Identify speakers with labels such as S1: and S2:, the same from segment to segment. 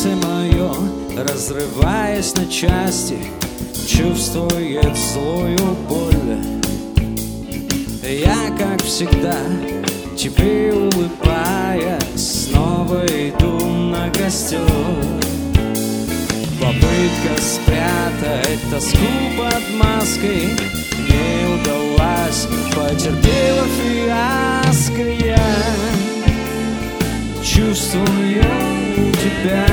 S1: Сердце мое, разрываясь на части, чувствует злую боль. Я, как всегда, тебе улыбаясь, снова иду на костер. Попытка спрятать тоску под маской не удалась, потерпела фиаско. Я чувствую тебя,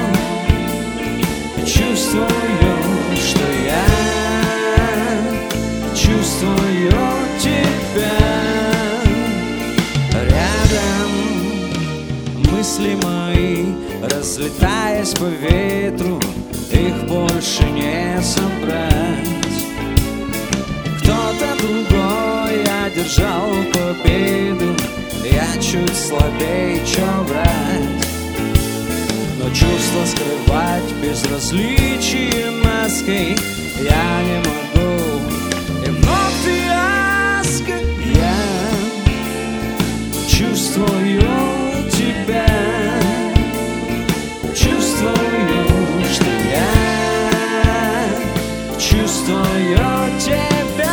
S1: чувствую, что я чувствую тебя. Рядом мысли мои, разлетаясь по ветру, их больше не собрать. Кто-то другой одержал победу, я чуть слабее, чё врать. Но чувство скрывать безразличие маской я не могу. И вновь фиаско. Я чувствую тебя, чувствую, что я чувствую тебя.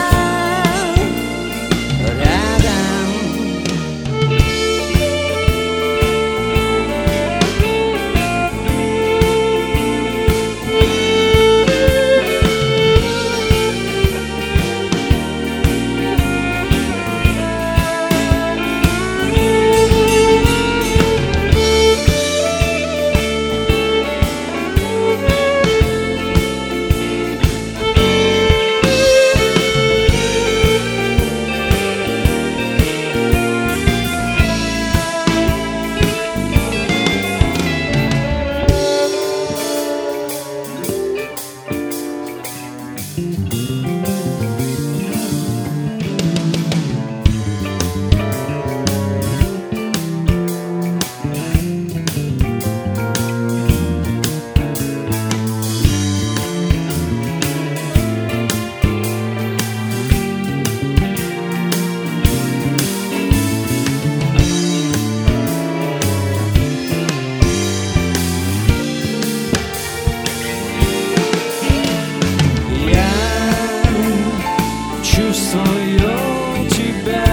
S1: Чувствую тебя,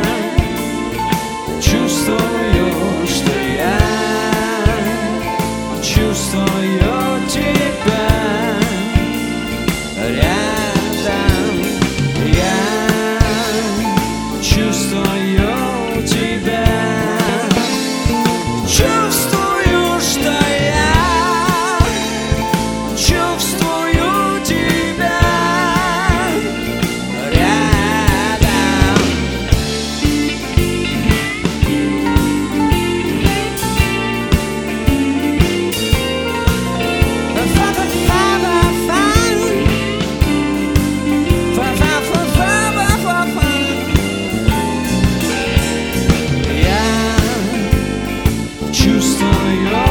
S1: чувствую, что я чувствую тебя. Рядом я чувствую тебя, чувствую, что я чувствую тебя. Чувствую